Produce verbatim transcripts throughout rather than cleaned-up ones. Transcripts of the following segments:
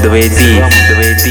द्विवेदी द्विवेदी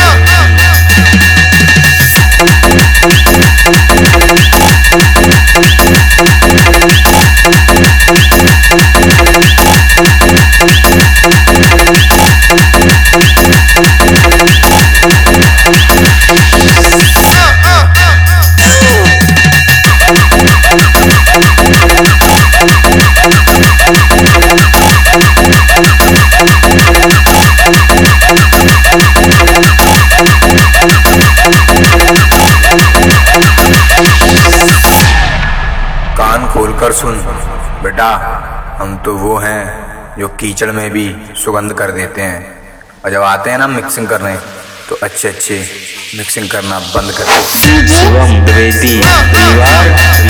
कान खोलकर सुन बेटा, हम तो वो हैं जो कीचड़ में भी सुगंध कर देते हैं, और जब आते हैं ना मिक्सिंग करने तो अच्छे अच्छे मिक्सिंग करना बंद कर देते हैं। शिवम द्विवेदी परिवार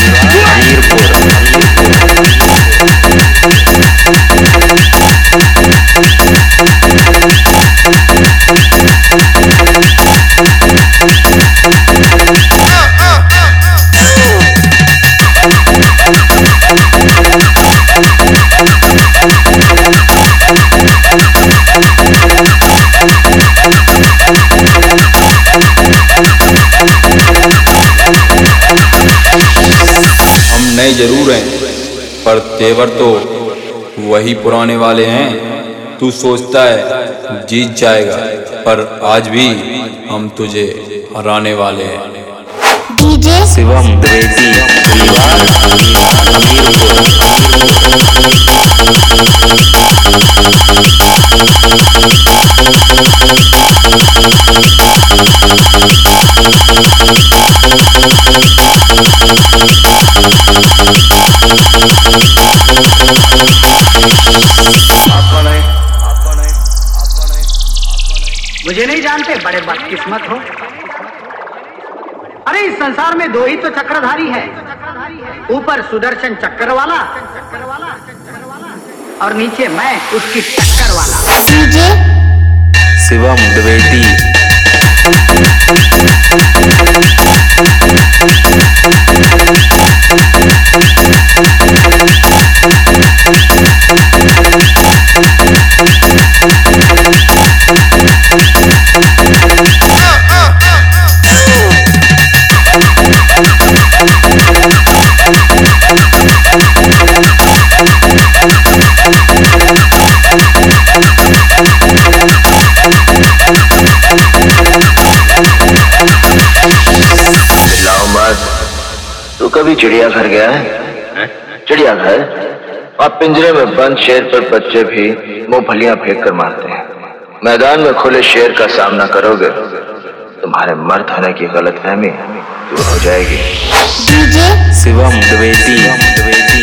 हम नए जरूर हैं पर तेवर तो वही पुराने वाले हैं। तू सोचता है जीत जाएगा, पर आज भी हम तुझे हराने वाले हैं। डीजे शिवम द्विवेदी परिवार मुझे नहीं जानते, बड़े बदकिस्मत हो। अरे इस संसार में दो ही तो चक्रधारी है, ऊपर सुदर्शन चक्कर वाला और नीचे मैं उसकी टक्कर वाला। डीजे शिवम द्विवेदी तू कभी चिड़ियाघर गया है? चिड़ियाघर और पिंजरे में बंद शेर पर बच्चे भी मूंगफलियां फेंक कर मारते हैं। मैदान में खुले शेर का सामना करोगे, तुम्हारे मर्द होने की गलतफहमी दूर हो जाएगी। डीजे शिवम द्विवेदी द्विवेदी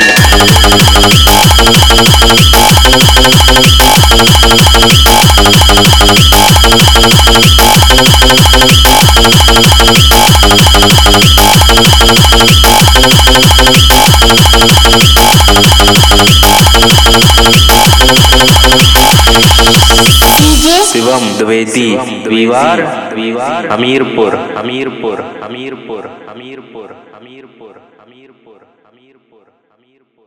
शिवम द्विवेदी परिवार हमीरपुर हमीरपुर हमीरपुर हमीरपुर हमीरपुर हमीरपुर हमीरपुर हमीरपुर